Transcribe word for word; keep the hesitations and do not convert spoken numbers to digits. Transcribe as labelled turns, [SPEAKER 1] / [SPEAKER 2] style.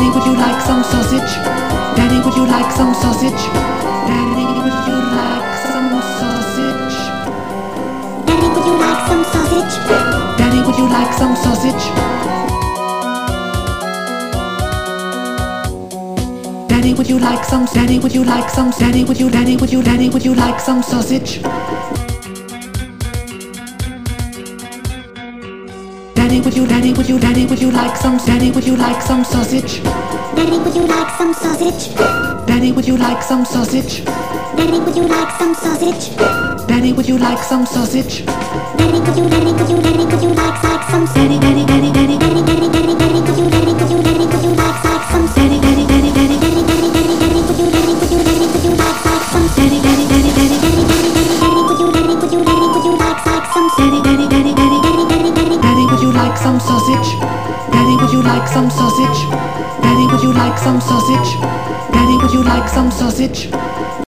[SPEAKER 1] Daddy, would you like some sausage? Daddy, would you like some sausage? Daddy, would you like some sausage? Daddy, would you like some sausage? Daddy, would you like some sausage? Daddy, would you like some? Daddy, would you like some? Daddy, would you? Daddy, would you? Daddy, would you like some sausage? Daddy, would you? Daddy, would you? Daddy, would you like some? Daddy, would you like some sausage? Daddy, would you like some sausage? Daddy, would you like some sausage? Daddy, would you like some sausage? Daddy, would you like some sausage? Daddy, would you? Daddy, would you? Daddy, would you like like some? Daddy, daddy, daddy, daddy, daddy, daddy, daddy, daddy, would you? Daddy, would you? Daddy, would you like like some? Daddy, daddy, daddy, daddy, daddy, daddy, daddy, daddy, would you? Daddy, would you? Daddy, would you like like some? Daddy, daddy, daddy, daddy, daddy, daddy, daddy, daddy, would you? Daddy, would you? Daddy, would you like like some? Daddy, daddy, daddy, daddy, daddy, daddy, daddy, daddy, would you like some sausage? Daddy, would you like some sausage? Daddy, would you like some sausage? Daddy, would you like some sausage?